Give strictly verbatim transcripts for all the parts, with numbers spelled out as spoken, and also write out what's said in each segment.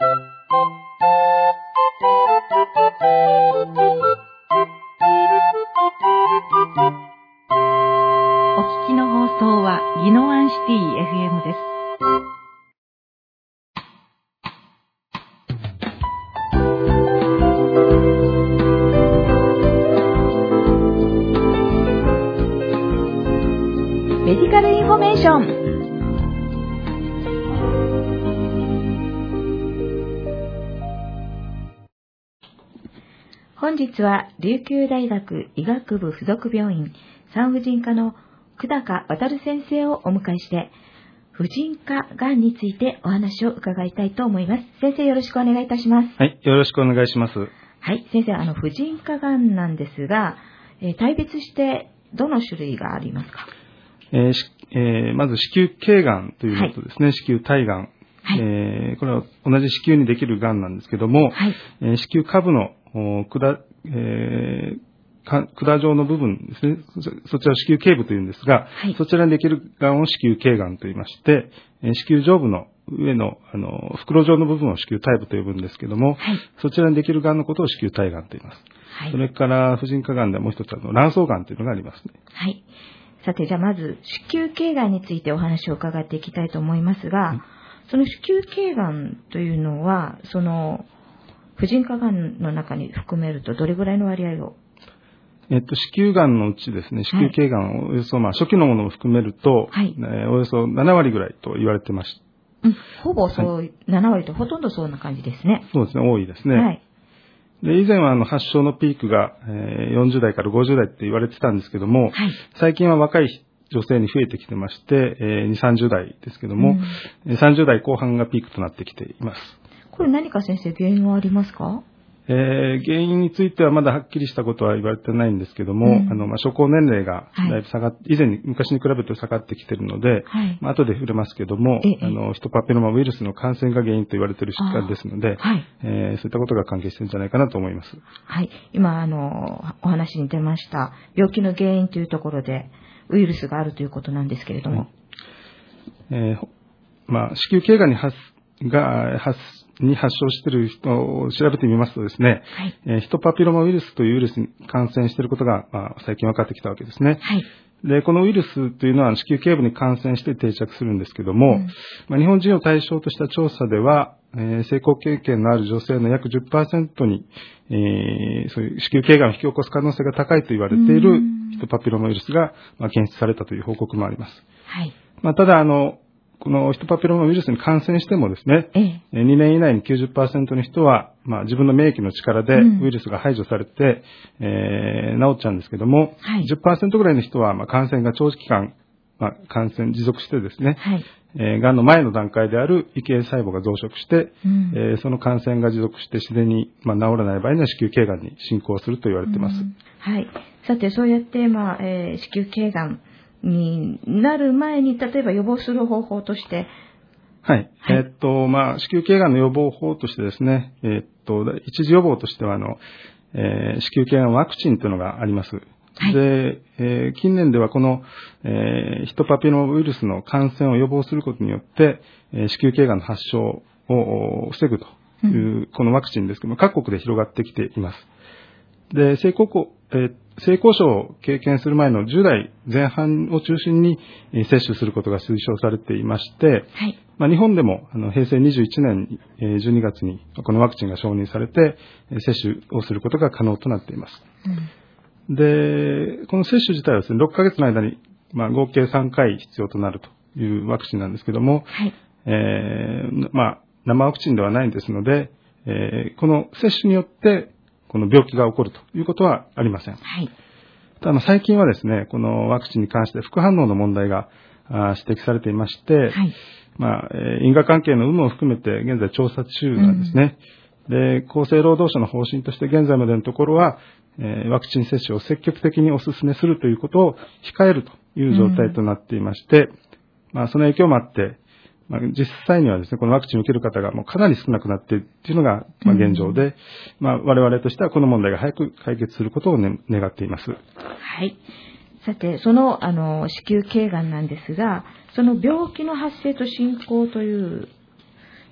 お聞きの放送は宜野湾シティ エフエム です。メディカルインフォメーション。本日は琉球大学医学部附属病院産婦人科の久高渉先生をお迎えして、婦人科がんについてお話を伺いたいと思います。先生、よろしくお願いいたします。 はい、よろしくお願いします。 はい、先生、あの婦人科がんなんですが、えー、大別してどの種類がありますか？ えーえー、まず子宮頸がんというのとですね、はい、子宮体がん、はい、えー、これは同じ子宮にできるがんなんですけども、はい、えー、子宮下部の管、えー、管状の部分ですね、そちらを子宮頸部というんですが、はい、そちらにできるがんを子宮頸がんと言いまして、えー、子宮上部の上の、あの袋状の部分を子宮体部と呼ぶんですけども、はい、そちらにできるがんのことを子宮体がんと言います。はい、それから婦人科がんではもう一つあの卵巣がんというのがありますね。 はい。さて、じゃあまず子宮頸がんについてお話を伺っていきたいと思いますが、はい、その子宮頸がんというのは、その婦人科がんの中に含めるとどれぐらいの割合を？ えっと、子宮がんのうちですね、子宮頸がんをおよそ、まあ、初期のものを含めると、はい、えー、およそななわりぐらいと言われてました。 うん、ほぼそう、はい、ななわりとほとんどそんな感じですね。 そうですね、多いですね。はい。で、以前はあの発症のピークが、えー、よんじゅうだいからごじゅうだいって言われてたんですけども、はい、最近は若い女性に増えてきてまして、えー、にじゅう、さんじゅうだいですけども、うん、さんじゅうだいこう半がピークとなってきています。 これ何か先生原因はありますか？ えー、原因についてはまだはっきりしたことは言われてないんですけども、うん、あの、まあ、初行年齢がだいぶ下がっ、はい、以前に、昔に比べて下がってきているので、はい、まあ、後で触れますけども、あの、ヒトパピロマウイルスの感染が原因と言われている疾患ですので、はい、えー、そういったことが関係しているんじゃないかなと思います。 はい。今、あの、お話に出ました、病気の原因というところで、ウイルスがあるということなんですけれども。はい、 えー、まあ、子宮頸がんに発、が発、に発症している人を調べてみますとですね、はい、えー、ヒトパピロマウイルスというウイルスに感染していることが、まあ、最近分かってきたわけですね。はい、で、このウイルスというのは子宮頸部に感染して定着するんですけども、うん、まあ、日本人を対象とした調査では、えー、成功経験のある女性の約 じゅっパーセント に、えー、そういう子宮頸がんを引き起こす可能性が高いと言われているヒトパピロマウイルスが、まあ、検出されたという報告もあります。はい、まあ、ただ、あの、このヒトパピロマウイルスに感染してもですね、ええ、にねん以内に きゅうじゅっパーセント の人は、まあ、自分の免疫の力でウイルスが排除されて、うん、えー、治っちゃうんですけども、はい、じゅっパーセント ぐらいの人は、まあ、感染が長期間、まあ、感染持続してですね、はい、えー、がんの前の段階である異形細胞が増殖して、うん、えー、その感染が持続して自然に、まあ、治らない場合には子宮頸がんに進行すると言われています。うん、 はい。さて、そうやって、まあ、えー、子宮頸がんになる前に、例えば予防する方法として、 はい。はい、えー、っと、まあ、子宮頸がんの予防法としてですね、えー、っと、一時予防としては、あの、えー、子宮頸がんワクチンというのがあります。はい、で、えー、近年ではこの、えー、ヒトパピロマウイルスの感染を予防することによって、えー、子宮頸がんの発症を防ぐという、うん、このワクチンですけども、各国で広がってきています。で、成功、えー、性交渉を経験する前のじゅうだいぜん半を中心に接種することが推奨されていまして、はい、まあ、日本でもあの平成にじゅういちねんじゅうにがつにこのワクチンが承認されて接種をすることが可能となっています。うん、で、この接種自体はですね、ろっかげつの間に、まあ、合計さんかい必要となるというワクチンなんですけども、はい、えー、まあ、生ワクチンではないんですので、えー、この接種によってこの病気が起こるということはありません。はい、ただ最近はですね、このワクチンに関して副反応の問題が指摘されていまして、はい、まあ、因果関係の有無を含めて現在調査中なんですね。うん、で、厚生労働省の方針として現在までのところは、えー、ワクチン接種を積極的にお勧めするということを控えるという状態となっていまして、うん、まあ、その影響もあって、まあ、実際にはですね、このワクチンを受ける方がもうかなり少なくなっているというのが、まあ、現状で、うん、まあ、我々としてはこの問題が早く解決することを、ね、願っています。 はい。さて、その、あの、子宮頸がんなんですが、その病気の発生と進行という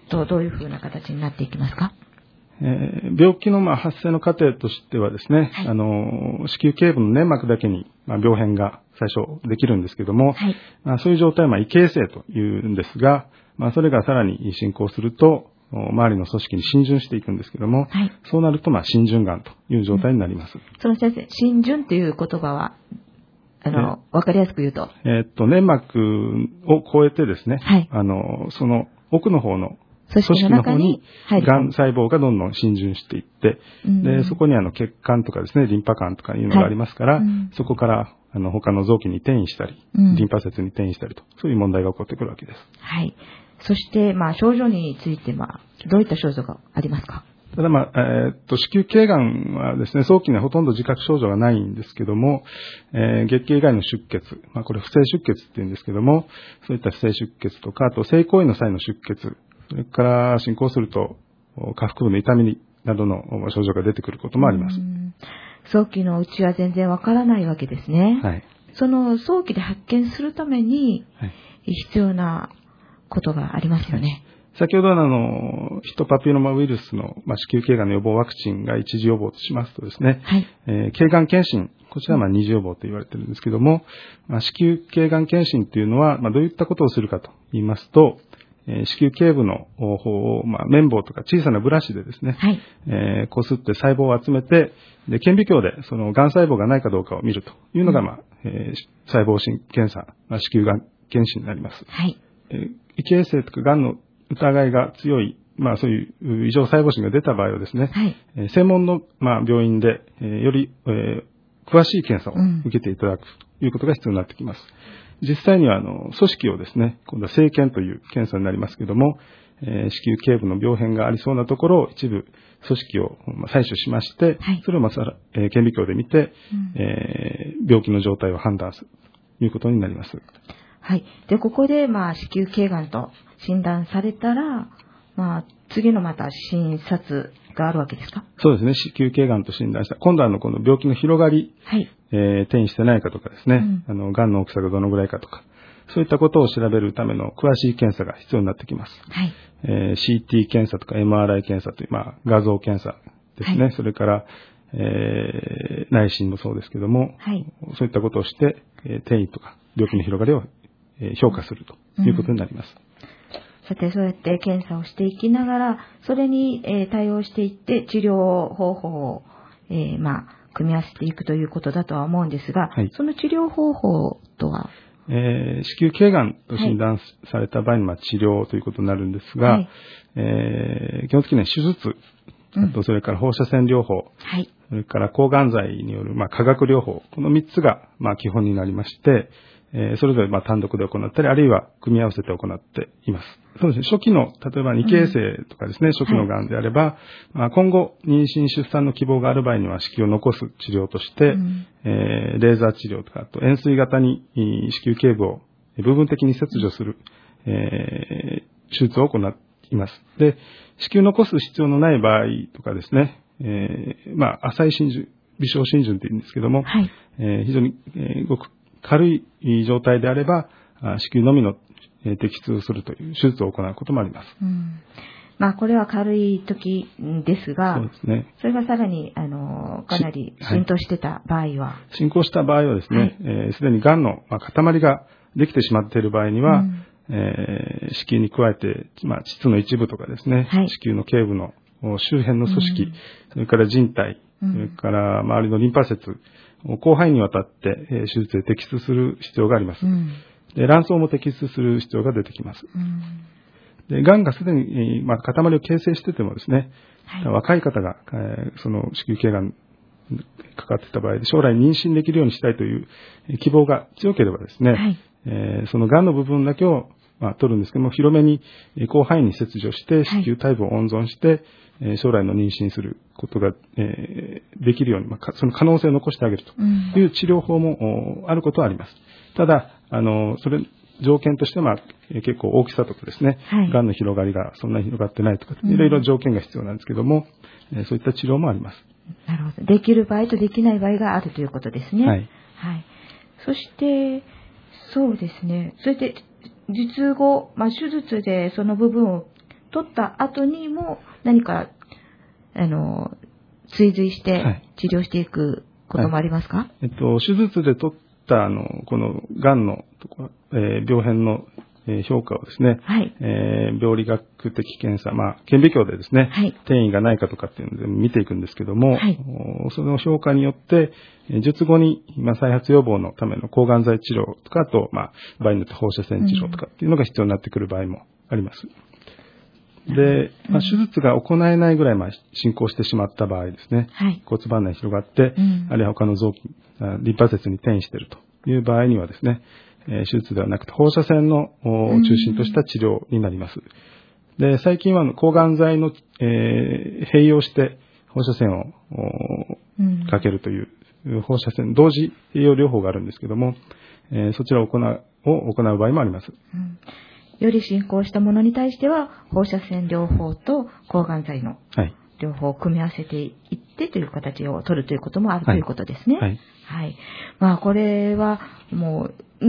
とどういうふうな形になっていきますか？ えー、病気のまあ発生の過程としてはですね、はい、あの子宮頸部の粘膜だけにまあ病変が最初できるんですけども、はい、まあ、そういう状態はまあ異形成というんですが、まあ、それがさらに進行すると周りの組織に浸潤していくんですけども、はい、そうなるとまあ浸潤がんという状態になります。うん、 その先生、浸潤という言葉はあのわかりやすく言うと、 えー、っと粘膜を越えてですね、はい、あのその奥の方の組織の方に、がん細胞がどんどん浸潤していって、で、そこにあの血管とかですね、リンパ管とかいうのがありますから、はい、うん、そこからあの他の臓器に転移したり、うん、リンパ節に転移したりと、そういう問題が起こってくるわけです。 はい。そして、まあ、症状については、どういった症状がありますか？ ただまあ、えー、っと、子宮頸がんはですね、早期にはほとんど自覚症状がないんですけども、えー、月経以外の出血、まあこれ不正出血って言うんですけども、そういった不正出血とか、あと性行為の際の出血、それから進行すると下腹部の痛みなどの症状が出てくることもあります。 早期のうちは全然わからないわけですね。はい。その早期で発見するために必要なことがありますよね。はい、 先ほどのあのヒトパピロマウイルスの、まあ、子宮頸がんの予防ワクチンが一次予防としますとですね、はい、えー、頸がん検診、こちらはまあ二次予防と言われているんですけども、まあ、子宮頸がん検診というのは、まあ、どういったことをするかと言いますと、えー、子宮頸部の方を、まあ、綿棒とか小さなブラシでですね、はい、えー、こすって細胞を集めて、で顕微鏡でそのがん細胞がないかどうかを見るというのが、まあ、えー、細胞検査、まあ、子宮がん検診になります。はい、えー、異形成とかがんの疑いが強い、まあそういう異常細胞診が出た場合はですね、はい、えー、専門の、まあ、病院で、えー、より、えー、詳しい検査を受けていただくということが必要になってきます。実際にはあの組織をですね、今度は生検という検査になりますけども、えー、子宮頸部の病変がありそうなところを一部組織を採取しまして、はい、それをまた、えー、顕微鏡で見て、うん、えー、病気の状態を判断するということになります。 はい。で、ここで、まあ、子宮頸がんと診断されたら、まあ、次のまた診察があるわけですか？ そうですね。子宮頸がんと診断した。今度はあの、この病気の広がり、はい、えー、転移してないかとかですね、うん、あの、がんの大きさがどのぐらいかとか、そういったことを調べるための詳しい検査が必要になってきます。はい。えー、シーティー 検査とか エムアールアイ 検査という、まあ、画像検査ですね。はい、それから、えー、内診もそうですけども、はい、そういったことをして、えー、転移とか病気の広がりを、えー、評価するということになります。 うん、さて、そうやって検査をしていきながら、それに、えー、対応していって治療方法を、えー、まあ、組み合わせていくということだとは思うんですが、はい、その治療方法とは、 えー、子宮頸がんと診断された場合に、まあ、治療ということになるんですが、はい、えー、基本的には手術、あとそれから放射線療法、はい、それから抗がん剤による、まあ、化学療法、このみっつが、まあ、基本になりまして、えー、それぞれまあ単独で行ったり、あるいは組み合わせて行っています。そうですね。初期の、例えば二形成とかですね、うん、初期のがんであれば、はい、まあ、今後、妊娠出産の希望がある場合には、子宮を残す治療として、うん、えー、レーザー治療とか、あと円錐型に子宮頸部を部分的に切除する、えー、手術を行います。で、子宮を残す必要のない場合とかですね、えー、まあ、浅い浸潤、微小浸潤というんですけども、はい、えー、非常に、えー、ごく軽い状態であれば、子宮のみの摘出をするという手術を行うこともあります。 うん、まあ、これは軽い時ですが、そうですね。それがさらに、あの、かなり浸透してた場合は、はい、 進行した場合はですね、はい、えー、すでに癌の、まあ、塊ができてしまっている場合には、うん、えー、子宮に加えて、まあ、膣の一部とかですね、はい、子宮の頸部の周辺の組織、うん、それから人体、それから周りのリンパ節、広範囲にわたって手術で摘出する必要があります。うん、で卵巣も摘出する必要が出てきます。うん、で、癌がすでに、まあ、塊を形成しててもですね、はい、若い方が、えー、その子宮頸がんにかかっていた場合で、将来妊娠できるようにしたいという希望が強ければですね、はい、えー、その癌の部分だけを、まあ、取るんですけども、広めに広範囲に切除して子宮体部を温存して、はい、将来の妊娠することが、えー、できるように、まあ、その可能性を残してあげるという治療法もあることはあります。ただ、あの、それ、条件としては、まあ、結構大きさとかですね、はい、癌の広がりがそんなに広がってないとか、いろいろ条件が必要なんですけども、うん、そういった治療もあります。 なるほど。できる場合とできない場合があるということですね。はい。はい。そして、そうですね。それで、術後、まあ、手術でその部分を取った後にも何か、あの、追随して治療していくこともありますか？はい、 えっと、手術で取った、あの、この、癌のところ、えー、病変の評価をですね、はい、えー、病理学的検査、まあ、顕微鏡でですね、はい、転移がないかとかっていうので見ていくんですけども、はい、その評価によって、術後に、まあ、再発予防のための抗がん剤治療とか、あと、まあ、場合によって放射線治療とかっていうのが必要になってくる場合もあります。うん、で、まあ、手術が行えないぐらい、まあ、進行してしまった場合ですね、はい、骨盤内に広がって、うん、あるいは他の臓器、リンパ節に転移しているという場合にはですね、手術ではなくて放射線の中心とした治療になります。で、最近は抗がん剤の、えー、併用して放射線をかけるという放射線同時併用療法があるんですけども、えー、そちらを行う、を行う場合もあります。 うん、より進行したものに対しては放射線療法と抗がん剤の両方を組み合わせていってという形を取るということもあるということですね。はい。はいはい、まあこれはもう、うん、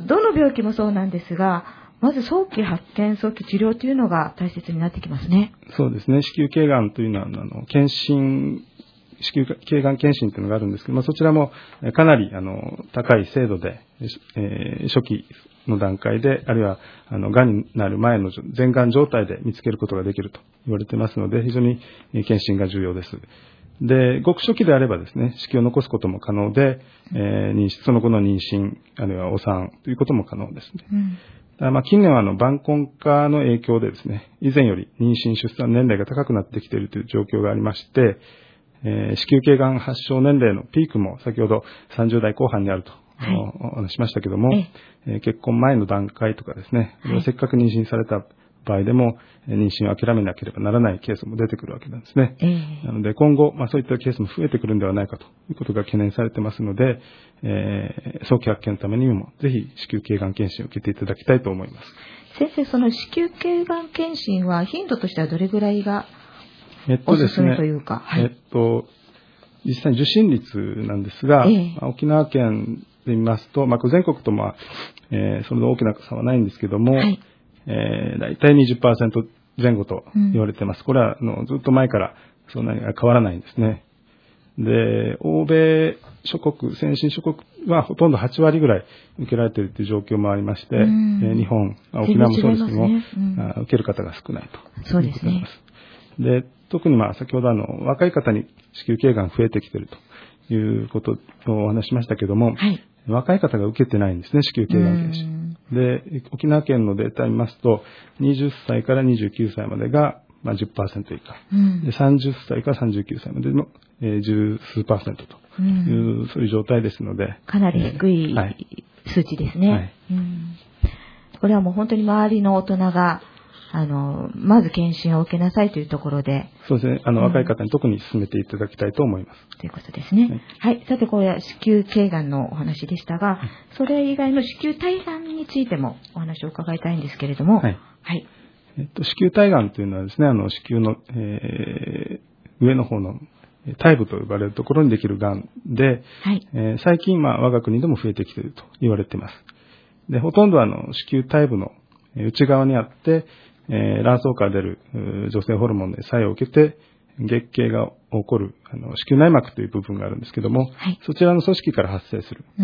どの病気もそうなんですが、まず早期発見、早期治療というのが大切になってきますね。 そうですね。子宮頸がんというのは、あの、検診、子宮頸がん検診というのがあるんですけど、まあ、そちらもかなり、あの、高い精度で、えー、初期の段階で、あるいは、あの、癌になる前の前癌状態で見つけることができると言われていますので、非常に検診が重要です。で、ごく初期であればですね、子宮を残すことも可能で、えー、妊娠その後の妊娠、あるいはお産ということも可能ですね。うん、まあ近年はあの晩婚化の影響でですね、以前より妊娠出産年齢が高くなってきているという状況がありまして、えー、子宮頸がん発症年齢のピークも先ほどさんじゅう代後半にあると、はい、お話しましたけども、えー、結婚前の段階とかですね、はい、せっかく妊娠された場合でも妊娠を諦めなければならないケースも出てくるわけなんですね。えー、なので今後、まあ、そういったケースも増えてくるんではないかということが懸念されてますので、えー、早期発見のためにもぜひ子宮頸がん検診を受けていただきたいと思います。 先生、その子宮頸がん検診は頻度としてはどれぐらいがおすすめというか。 えっとですね、えっと、実際に受診率なんですが、えーまあ、沖縄県で見ますと、まあ、全国とまあ、えー、それほど大きな差はないんですけども、はいえー、大体 にじゅっパーセント 前後と言われています。うん、これはあのずっと前からそんなに変わらないんですね。で、欧米諸国、先進諸国はほとんどはち割ぐらい受けられているという状況もありまして、うんえー、日本、沖縄もそうですけども、ねうん、受ける方が少ないということになります。そうですね。で、特にまあ先ほどあの若い方に子宮頸がん増えてきているということをお話しましたけども、はい、若い方が受けてないんですね、子宮頸がん検診。で、沖縄県のデータを見ますと、はたちからにじゅうきゅうさいまでが、まあ、じゅっパーセント以下、うん、でさんじゅっさいからさんじゅうきゅうさいまでの、えー、十数パーセントという、うん、そういう状態ですので。 かなり低い、えーはい、数値ですね、はいうん。これはもう本当に周りの大人が、あの、まず検診を受けなさいというところで。 そうですね。あの、うん、若い方に特に進めていただきたいと思います。 ということですね。はい。はい、さて、これは子宮頸がんのお話でしたが、はい、それ以外の子宮体がんについてもお話を伺いたいんですけれども。はい。はい。 えっと、子宮体がんというのはですね、あの、子宮の、えー、上の方の体部と呼ばれるところにできるがんで、はいえー、最近、まあ、我が国でも増えてきていると言われています。で、ほとんどはあの、子宮体部の内側にあって、えー、卵巣から出る女性ホルモンで作用を受けて月経が起こるあの子宮内膜という部分があるんですけども、はい、そちらの組織から発生する、うん、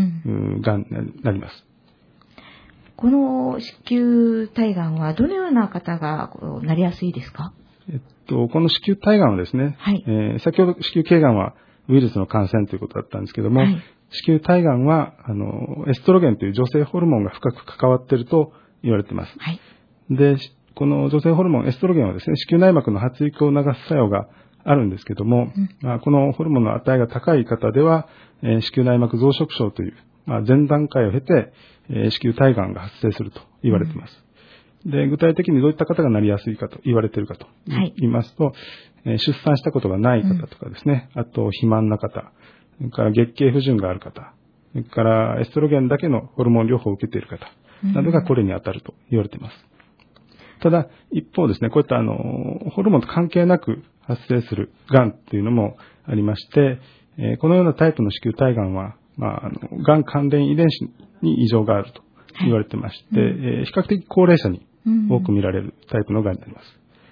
がんになります。 この子宮体がんはどのような方がなりやすいですか？ えっと、この子宮体がんはですね、はいえー、先ほど子宮頸がんはウイルスの感染ということだったんですけども、はい、子宮体がんはあのエストロゲンという女性ホルモンが深く関わっていると言われています。はい、でこの女性ホルモン、エストロゲンはですね、子宮内膜の発育を促す作用があるんですけども、うんまあ、このホルモンの値が高い方では、えー、子宮内膜増殖症という、まあ、前段階を経て、えー、子宮体がんが発生すると言われています。うん、で、具体的にどういった方がなりやすいかと言われているかと言いますと、はいえー、出産したことがない方とかですね、うん、あと肥満な方、それから月経不順がある方、それからエストロゲンだけのホルモン療法を受けている方などがこれに当たると言われています。ただ、一方ですね、こういったあの、ホルモンと関係なく発生する癌というのもありまして、えー、このようなタイプの子宮体がんは、まあ、あの、癌関連遺伝子に異常があると言われてまして、はいうんえー、比較的高齢者に多く見られるタイプの癌になります。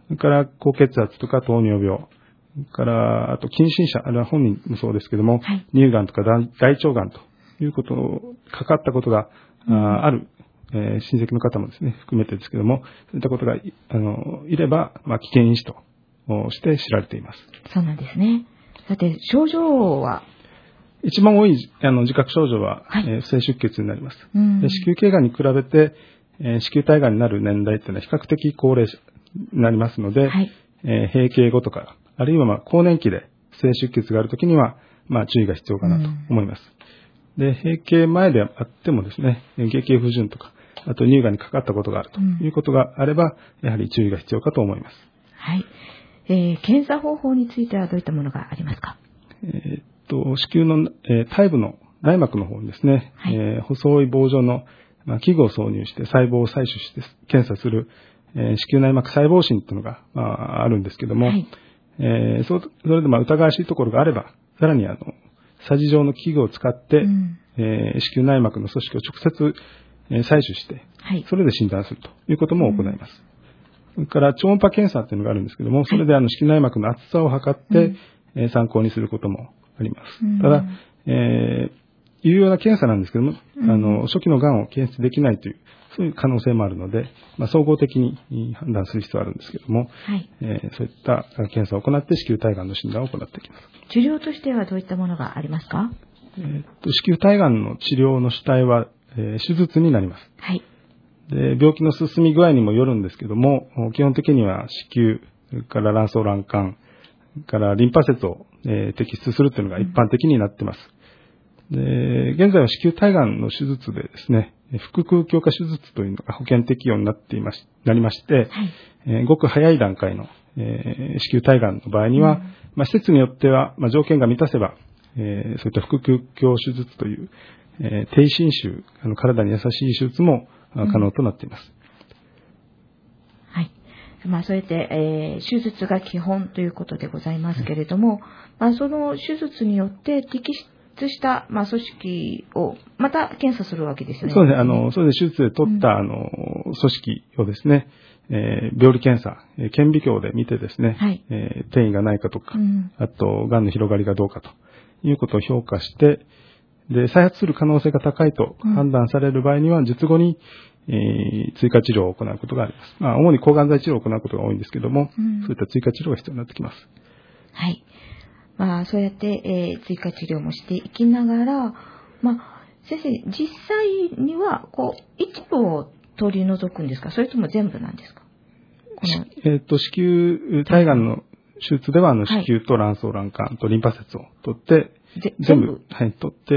それから高血圧とか糖尿病、それからあと近親者、あるいは本人もそうですけども、はい、乳がんとか大腸がんということをかかったことが、うん、あ, ある、えー、親戚の方もですね、含めてですけども、そういったことが い, あのいれば、まあ、危険因子として知られています。 そうなんですね。さて、症状は一番多いあの自覚症状は、はい、えー、不正出血になります。 うん、 で子宮頸がんに比べて、えー、子宮体がんになる年代というのは比較的高齢者になりますので、はい、えー、閉経後とか、あるいはまあ更年期で不正出血があるときには、まあ注意が必要かなと思います。うん、で、閉経前であってもですね、月経不順とか、あと乳がんにかかったことがあるということがあれば、やはり注意が必要かと思います。 はい。えー、検査方法についてはどういったものがありますか？ えー、っと、子宮の、えー、体部の内膜の方にですね、はい、えー、細い棒状の、まあ、器具を挿入して細胞を採取して検査する、えー、子宮内膜細胞診というのが、まあ、あるんですけども、はい、えー、そ, それでまあ疑わしいところがあれば、さらにあの、さじ状の器具を使って、うん、えー、子宮内膜の組織を直接、えー、採取して、はい、それで診断するということも行います。うん、それから超音波検査というのがあるんですけども、それであの子宮内膜の厚さを測って、はい、えー、参考にすることもあります。うん、ただ、えー、有用な検査なんですけども、うん、あの、初期のがんを検出できないという、そういう可能性もあるので、まあ、総合的に判断する必要があるんですけども、はい、えー、そういった検査を行って子宮体がんの診断を行っていきます。 治療としてはどういったものがありますか？ えー、と子宮体がんの治療の主体は、えー、手術になります。はい。で、病気の進み具合にもよるんですけども、基本的には子宮、それから卵巣卵管、それからリンパ節を、えー、摘出するというのが一般的になっています。うん、で、現在は子宮体がんの手術でですね、腹腔鏡下手術というのが保険適用になっていまし、なりまして、はい、えー、ごく早い段階の、えー、子宮体がんの場合には、うん、まあ、施設によっては、まあ、条件が満たせば、えー、そういった腹腔鏡手術という、えー、低侵襲、あの体に優しい手術も可能となっています。 うん、はい。まあ、そうやって、えー、手術が基本ということでございますけれども、うん、まあ、その手術によって適した、まあ、組織をまた検査するわけですよね。 そうですね。あの、そうです。手術で取った、うん、あの、組織をですね、えー、病理検査、顕微鏡で見てですね、はい、えー、転移がないかとか、うん、あと、癌の広がりがどうかということを評価して、で、再発する可能性が高いと判断される場合には、術後に、えー、追加治療を行うことがあります。まあ、主に抗がん剤治療を行うことが多いんですけども、うん、そういった追加治療が必要になってきます。 はい。まあ、そうやって、えー、追加治療もしていきながら、まあ、先生、実際には、こう、一部を取り除くんですか？それとも全部なんですか？ このえっ、ー、と、子宮体がんの手術では、あの、子宮と卵巣卵管とリンパ節を取って、全部、はい、取って、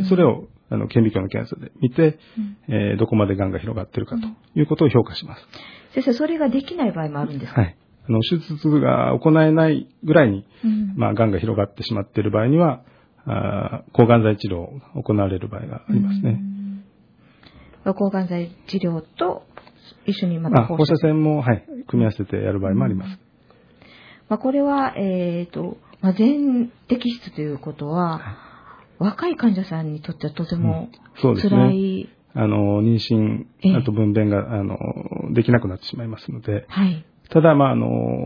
それを、あの、顕微鏡の検査で見て、うん、えー、どこまで癌が広がっているかということを評価します。 先生、それができない場合もあるんですか？ はい。あの、手術が行えないぐらいに、うん、まあ、癌が広がってしまっている場合には、あ抗がん剤治療を行われる場合がありますね。 うん、抗がん剤治療と一緒にまた放射線も、はい、組み合わせてやる場合もあります。うん、 まあ、これは、えっと、まあ、全摘出ということは、はい、若い患者さんにとってはとても辛い、うん、そうですね。 あの、妊娠、あと分娩が、あの、できなくなってしまいますので、はい、ただ、まあ、あの、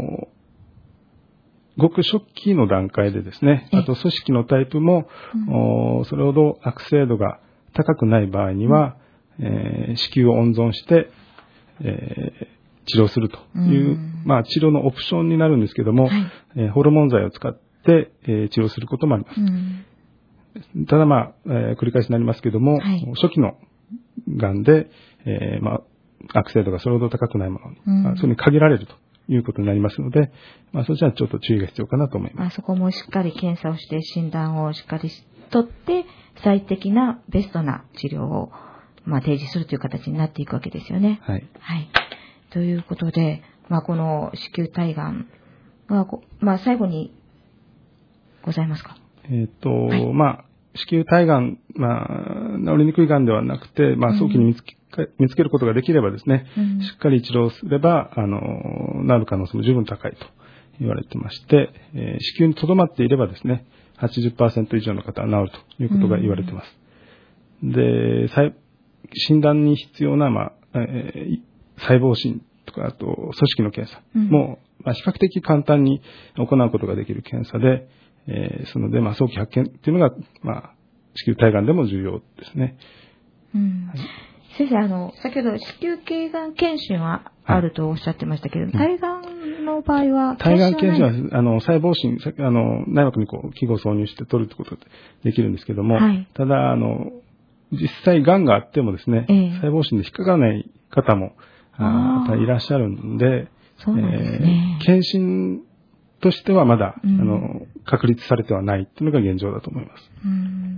ごく初期の段階でですね、あと組織のタイプも、うん、それほど悪性度が高くない場合には、うん、えー、子宮を温存して、えー、治療するという、うん、まあ、治療のオプションになるんですけども、はい、えー、ホルモン剤を使って、えー、治療することもあります。うん、ただ、まあ、えー、繰り返しになりますけども、はい、初期の癌で、えー、まあ、悪性度がそれほど高くないものに、うんまあ、それに限られるということになりますので、まあ、そちらはちょっと注意が必要かなと思います。 まあ、そこもしっかり検査をして診断をしっかり取って、最適なベストな治療を、まあ、提示するという形になっていくわけですよね。はい。はい。ということで、まあ、この子宮体がんが、まあ、最後にございますか？ えっと、はい、まあ、子宮体がん、まあ、治りにくいがんではなくて、まあ、早期に見つけ、うん、見つけることができればですね、うん、しっかり治療すれば、あの、治る可能性も十分高いと言われてまして、えー、子宮に留まっていればですね、はちじゅっパーセント 以上の方は治るということが言われています。うん、で、診断に必要な、まあ、えー、細胞診ととか、あと組織の検査も、まあ、比較的簡単に行うことができる検査で、えー、そので、まあ、早期発見っていうのが、まあ、子宮体がんでも重要ですね。 うんはい、先生、あの、先ほど子宮頸がん検診はあるとおっしゃってましたけど、はい、体がんの場合は体がん検診は、あの、細胞診、あの、内膜にこう、器具を挿入して取るってことができるんですけども、はい、ただ、あの、実際がんがあってもですね、えー、細胞診で引っかからない方も、ああいらっしゃるんで、 そうなんですね、 えー、検診としてはまだ、うん、あの、確立されてはないっていうのが現状だと思います。うん、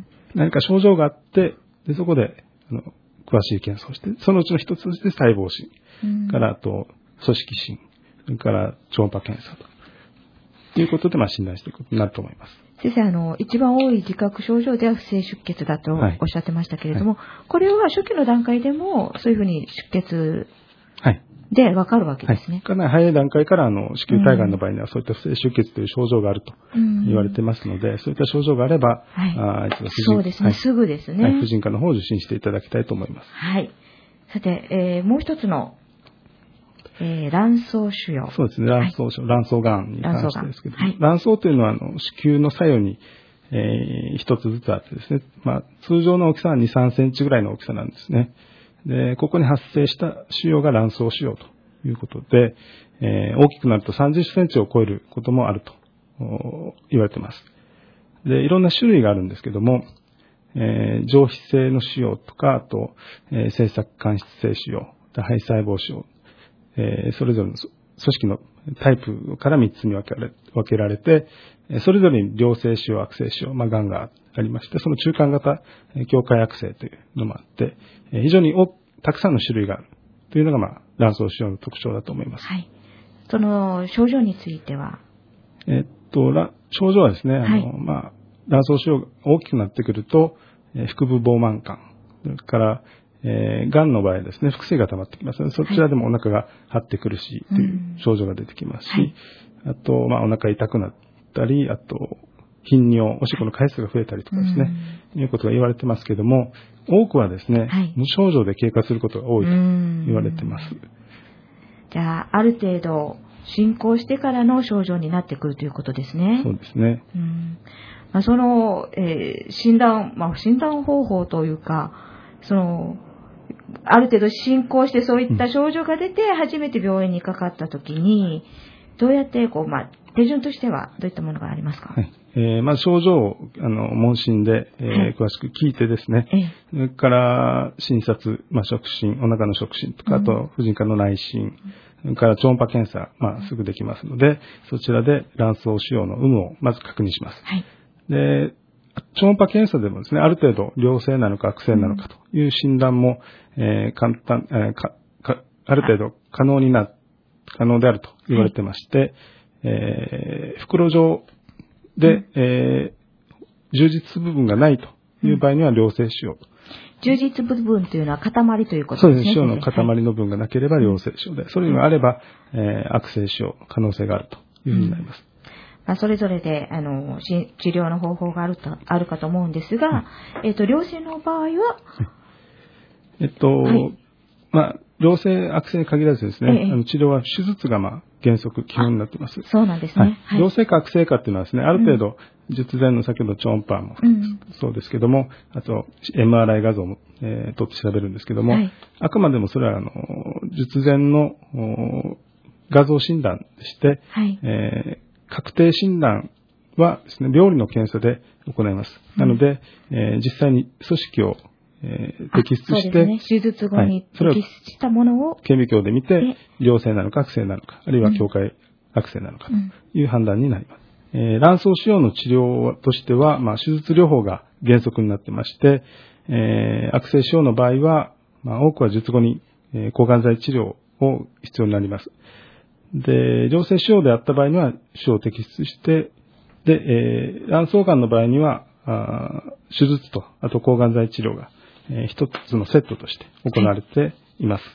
何か症状があって、でそこで、あの、詳しい検査をして、そのうちの一つとして細胞診、うん、からあと組織診、それから超音波検査ということで、まあ、診断していくことになると思います。 先生、あの、一番多い自覚症状では不正出血だとおっしゃってましたけれども、はいはい、これは初期の段階でもそういうふうに出血でわかるわけですね。 はい、かなり早い段階からあの子宮体がんの場合にはそういった不正出血という症状があると言われてますので、うん、そういった症状があれば、 はい、 あそうですね、はい、すぐですね、 はい、婦人科の方を受診していただきたいと思います。 はい。さて、えー、もう一つのえー、卵巣腫瘍。 そうですね、卵巣腫瘍、はい、卵巣がんに関してですけど、はい、卵巣というのはあの子宮の左右に、えー、一つずつあってですね、まあ、通常の大きさはに、さんセンチぐらいの大きさなんですね。で、ここに発生した腫瘍が卵巣腫瘍ということで、えー、大きくなるとさんじゅっセンチを超えることもあると言われています。で、いろんな種類があるんですけども、えー、上皮性の腫瘍とか、あと、えー、性錯間質性腫瘍、胚細胞腫瘍、えー、それぞれの組織のタイプからみっつに分けられ、分けられて、それぞれに良性腫瘍、悪性腫瘍、まあ、癌がありまして、その中間型、境界悪性というのもあって、非常にたくさんの種類があるというのが、まあ、卵巣腫瘍の特徴だと思います。 はい。その症状についてはえっと、症状はですね、あの、はい、まあ、卵巣腫瘍が大きくなってくると、腹部膨満感、それから、えー、癌の場合ですね、腹水が溜まってきますので、そちらでもお腹が張って苦しいという症状が出てきますし、はい、あと、まあ、お腹痛くなったり、あと、頻尿、おしっこの回数が増えたりとかですね、いうことが言われてますけども、多くはですね、はい、無症状で経過することが多いと言われてます。 じゃあ、ある程度、進行してからの症状になってくるということですね。 そうですね。 うんまあ、その、えー、診断、まあ、診断方法というか、その、ある程度進行してそういった症状が出て初めて病院にかかったときに、どうやってこう、まあ、手順としてはどういったものがありますか？ はい。えー、まず症状をあの問診で、えーはい、詳しく聞いてですね、ええ、それから診察、まあ、触診、お腹の触診とか、うん、あと婦人科の内診、それから超音波検査、まあ、すぐできますので、そちらで卵巣腫瘍の有無をまず確認します。はい、で超音波検査でもですね、ある程度良性なのか悪性なのかという診断も、えー、簡単、えーかか、ある程度可能にな、可能であると言われてまして、はい、えー、袋状で、うんえー、充実部分がないという場合には良性腫瘍と。 充実部分というのは塊ということですね。 そうです。腫瘍の塊の部分がなければ良性腫瘍で、それがあれば、えー、悪性腫瘍、可能性があるというふうになります。うんまあ、それぞれで、あの、治療の方法があると、あるかと思うんですが、えっと、良性の場合は、 えっと、はい、まあ、良性、悪性に限らずですね、ええ、あの治療は手術がまあ原則基本になっています。 そうなんですね。 はい。良性か悪性かっていうのはですね、ある程度、術前の先ほど超音波もそうですけども、うん、あと エムアールアイ 画像も、えー、取って調べるんですけども、はい、あくまでもそれはあの術前の画像診断でして、はいえー確定診断はですね、病理の検査で行います。うん、なので、えー、実際に組織を、えー、摘出して、 ね、手術後に摘出したものを、 はい、顕微鏡で見て、良性なのか悪性なのか、あるいは境界悪性なのかという判断になります。うんえー、卵巣腫瘍の治療としては、まあ、手術療法が原則になってまして、えー、悪性腫瘍の場合は、まあ、多くは術後に、えー、抗がん剤治療を必要になります。で、良性腫瘍であった場合には、腫瘍を摘出して、で、えー、卵巣がんの場合には、あ手術と、あと抗がん剤治療が、えー、一つのセットとして行われています。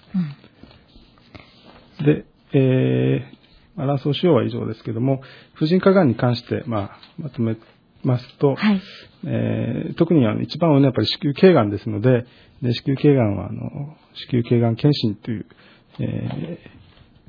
うん、で、えー、卵巣腫瘍は以上ですけども、婦人科がんに関して、まあ、まとめますと、はいえー、特にあの一番多いのはやっぱり子宮頸がんですので、で子宮頸がんはあの子宮頸がん検診という、えー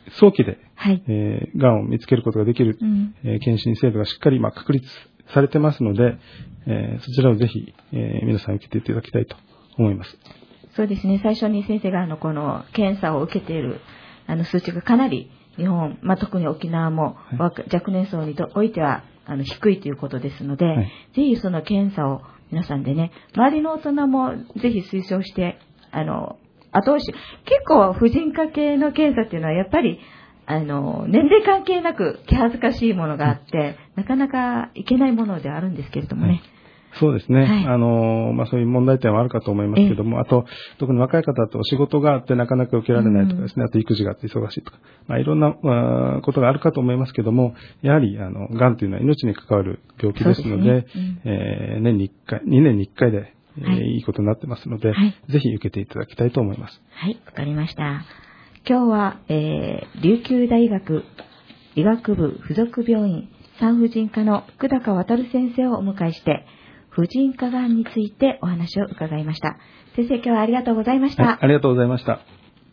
早期で、 はい。 えー、がんを見つけることができる、 うんえー検診制度がしっかり、まあ、確立されてますので、えーそちらをぜひ、えー皆さん受けていただきたいと思います。 そうですね。最初に先生があのこの検査を受けているあの数値がかなり日本、まあ、特に沖縄もはい若若年層においてはあの低いということですので、 はいぜひその検査を皆さんでね、周りの大人もぜひ推奨してあの後押し。結構婦人科系の検査っていうのはやっぱりあの年齢関係なく気恥ずかしいものがあって、なかなかいけないものではあるんですけれどもね。 はいそうですね。 はいあの、まあ、そういう問題点はあるかと思いますけども、あと、特に若い方だと仕事があってなかなか受けられないとかですね、あと育児があって忙しいとか、まあ、いろんな、まあ、ことがあるかと思いますけども、やはり、あの、癌というのは命に関わる病気ですので、 そうですねうんえー年にいっかい、にねんにいっかいで、えーはいいいことになってますので、 はいぜひ受けていただきたいと思います。 はい、わかりました。今日は、えー、琉球大学医学部附属病院産婦人科の久高渉先生をお迎えして、婦人科がんについてお話を伺いました。先生、今日はありがとうございました。 はい、ありがとうございました。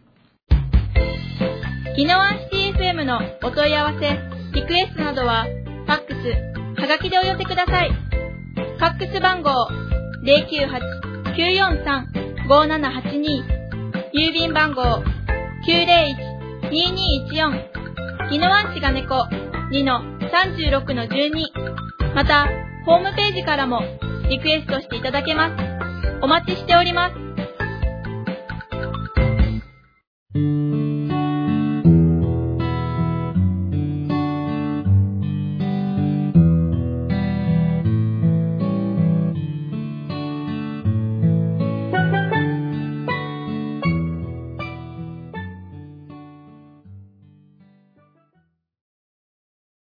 宜野湾シティ エフエム のお問い合わせ、リクエストなどは、ファックス、はがきでお寄せください。ファックス番号 ゼロきゅうはち きゅうよんさん ごななはちに 郵便番号 きゅうゼロいち ににいちよん 宜野湾市がねこ にのさんじゅうろくのじゅうに また、ホームページからもリクエストしていただけます。お待ちしております。